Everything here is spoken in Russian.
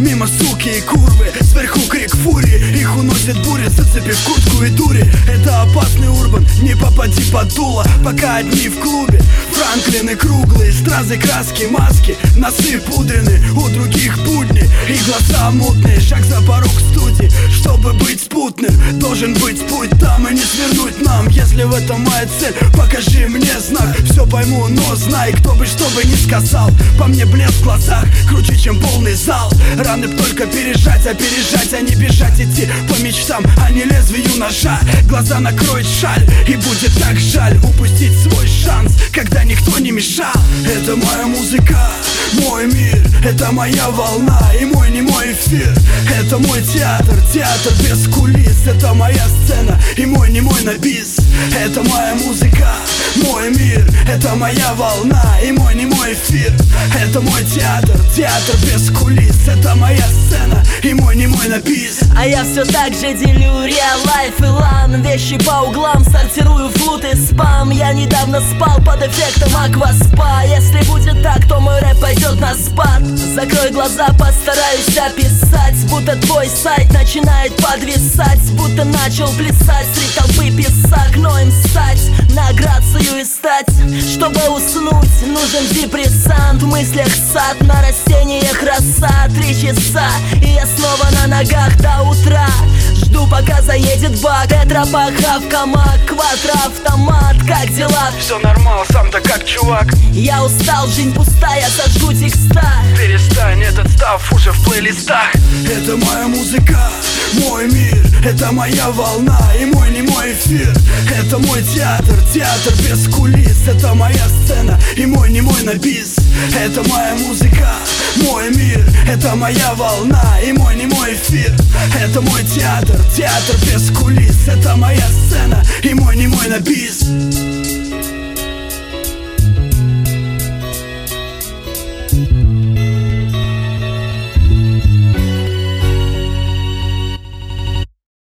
Мимо суки и курвы, сверху крик фурии. Их уносит буря, зацепив куртку и дури. Это опасный урбан, не попади под дуло. Пока одни в клубе, Франклины круглые, стразы, краски, маски, носы пудрены, у других будни и глаза мутные. Шаг за порог студии, чтобы быть спутным, должен быть путь там и не свернуть нам. Если в этом моя цель, покажи мне знак. Все пойму, но знай, кто бы что бы ни сказал. По мне блеск в глазах, круче, чем полный зал. Раны б только пережать, опережать, а не бежать. Идти по мечтам, а не лезвию ножа. Глаза накроет шаль, и будет так жаль упустить свой шанс, когда никто не мешал. Это моя музыка, мой мир, это моя волна и мой немой эфир. Это мой театр, театр без кулис. Это моя сцена и мой немой на бис. Это моя музыка, мой мир, это моя волна и мой немой эфир. Это мой театр, театр без кулис. Это моя сцена и мой немой на бис. А я все так же делю реал лайф и лан. Вещи по углам, сортирую флут и спам. Я недавно спал под эффектом акваспа. Если будет так, то мой рэп пойдет на спад. Закрой глаза, постараюсь описать, будто твой сайт начинает подвисать, будто начал плясать среди толпы писак. Но им ссать на грацию и стать. Чтобы уснуть, нужен депрессант. В мыслях сад, на растениях роса. 3 часа, и я снова на ногах до утра. Жду, пока заедет баг. Тетропахавкамак, квадроавтомат. Как дела? Все нормал, сам-то как чувак. Я устал, жизнь пустая, сожгу текста. Перестань, этот став уже в плейлистах. Это моя музыка, мой мир, это моя волна и мой немой эфир. Это мой театр, театр без кулис. Это моя сцена и мой немой на бис. Это моя музыка, мой мир, это моя волна и мой немой эфир. Это мой театр, театр без кулис. Это моя сцена и мой немой на бис.